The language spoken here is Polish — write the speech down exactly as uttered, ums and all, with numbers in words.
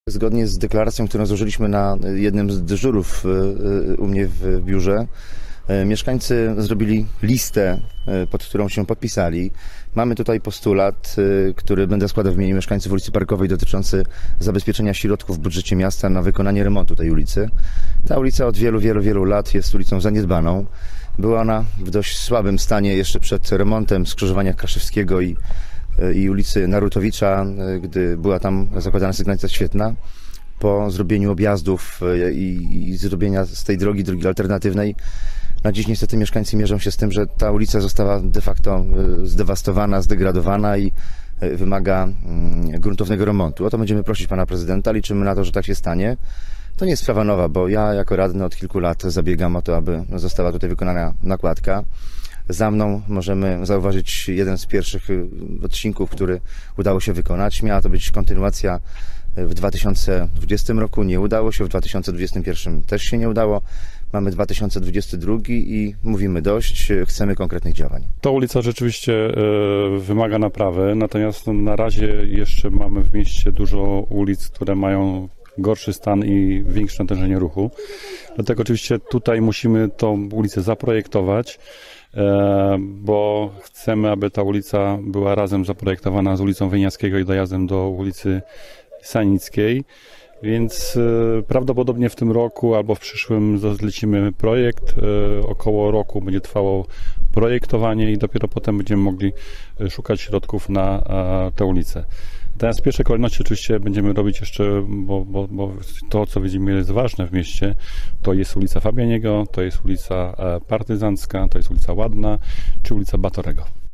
Zgodnie z deklaracją, którą złożyliśmy na jednym z dyżurów u mnie w biurze, mieszkańcy zrobili listę, pod którą się podpisali. Mamy tutaj postulat, który będę składał w imieniu mieszkańców ulicy Parkowej, dotyczący zabezpieczenia środków w budżecie miasta na wykonanie remontu tej ulicy. Ta ulica od wielu, wielu, wielu lat jest ulicą zaniedbaną. Była ona w dość słabym stanie jeszcze przed remontem skrzyżowania Kraszewskiego i i ulicy Narutowicza, gdy była tam zakładana sygnałyzacja świetna. Po zrobieniu objazdów i, i zrobienia z tej drogi drogi alternatywnej, na dziś niestety mieszkańcy mierzą się z tym, że ta ulica została de facto zdewastowana, zdegradowana i wymaga gruntownego remontu. O to będziemy prosić pana prezydenta, liczymy na to, że tak się stanie. To nie jest sprawa nowa, bo ja jako radny od kilku lat zabiegam o to, aby została tutaj wykonana nakładka. Za mną możemy zauważyć jeden z pierwszych odcinków, który udało się wykonać. Miała to być kontynuacja w dwa tysiące dwudziestym roku. Nie udało się. W dwa tysiące dwudziestym pierwszym też się nie udało. Mamy dwa tysiące dwudziesty drugi i mówimy dość. Chcemy konkretnych działań. Ta ulica rzeczywiście wymaga naprawy. Natomiast na razie jeszcze mamy w mieście dużo ulic, które mają gorszy stan i większe natężenie ruchu. Dlatego oczywiście tutaj musimy tą ulicę zaprojektować, bo chcemy, aby ta ulica była razem zaprojektowana z ulicą Wieniawskiego i dojazdem do ulicy Sanickiej. Więc prawdopodobnie w tym roku albo w przyszłym zlecimy projekt. Około roku będzie trwało projektowanie i dopiero potem będziemy mogli szukać środków na tę ulicę. Natomiast w pierwszej kolejności oczywiście będziemy robić jeszcze, bo, bo, bo to, co widzimy, jest ważne w mieście, to jest ulica Fabianiego, to jest ulica Partyzancka, to jest ulica Ładna, czy ulica Batorego.